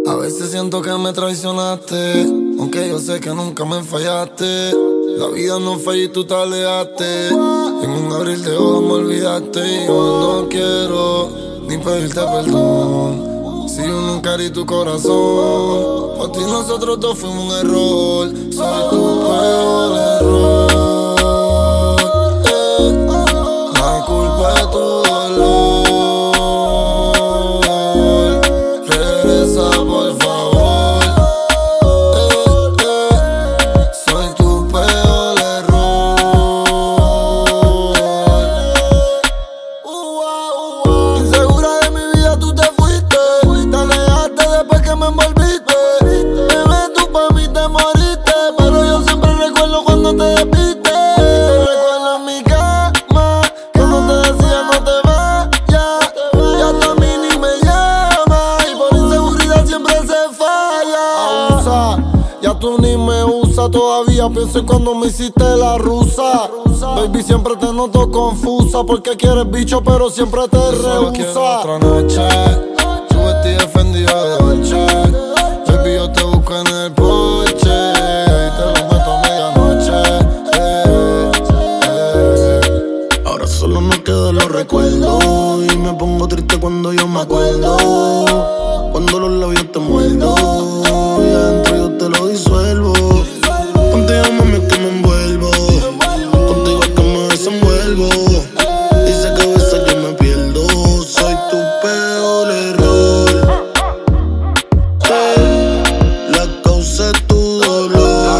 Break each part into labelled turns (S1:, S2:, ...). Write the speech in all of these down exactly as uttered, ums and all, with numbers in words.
S1: A veces siento que me traicionaste, aunque yo sé que nunca me fallaste. La vida no falla y tú te alejaste. En un abril de ojos me olvidaste. Y yo no quiero ni pedirte perdón. Si yo nunca herí tu corazón, por ti nosotros dos fuimos un error. Soy tu peor error. eh. La culpa es tu dolor. Regresa por favor. eh, eh. Soy tu peor error. Insegura de mi vida tú te fuiste. Te alejaste después que me envolviste. Bebé, tú pa' mí te moriste, pero yo siempre recuerdo cuando te despiste. Te recuerdo en mi cama, cuando te decía no te vayas. Ya tú a mí ni me llamas, y por inseguridad siempre se falla. Abusa, ya tú ni me usas. Todavía pienso en cuando me hiciste la rusa. Baby, siempre te noto confusa, porque quieres bicho pero siempre te rehúsa. Otra noche, tu vestido ofendido de Dolce. Baby, yo te busco en el porche y te lo meto a medianoche. eh, eh.
S2: Ahora solo nos quedan los recuerdos y me pongo triste cuando yo me acuerdo. Cuando los labios te muerdo y adentro yo te lo disuelvo. Contigo, mami, es que me envuelvo. Contigo es que me desenvuelvo. Y sé que a veces yo me pierdo. Soy tu peor error. Eh, la causa es tu dolor.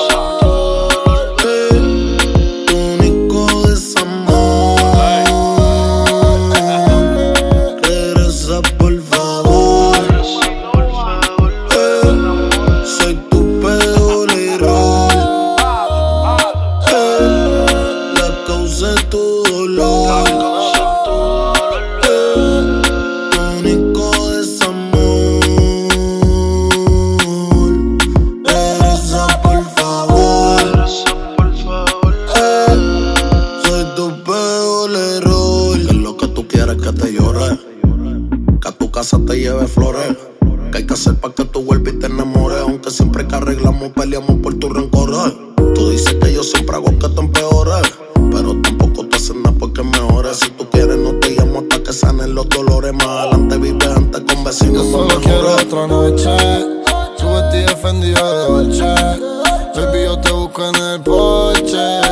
S2: Eh, tu único desamor. Regresa por favor. Eh, soy tu peor error. Eh, la causa es tu dolor. Eh, tu único desamor. Regresa por favor. Eh, soy tu peor error. Es lo que tú quieres que te llore, que a tu casa te lleve flores. Que hay que hacer pa' que tú vuelvas y te enamores. Aunque siempre que arreglamos peleamos por tu rencores. Tú dices que yo siempre hago que te empeores, pero tampoco te haces nada porque mejores. Si tú quieres no te llamo hasta que sanen los dolores. Más adelante vive antes con
S1: Yo
S2: vecinos más
S1: solo quiero
S2: mejores.
S1: otra noche, tu vestido ofendido de Dolce. Baby, yo te busco en el porche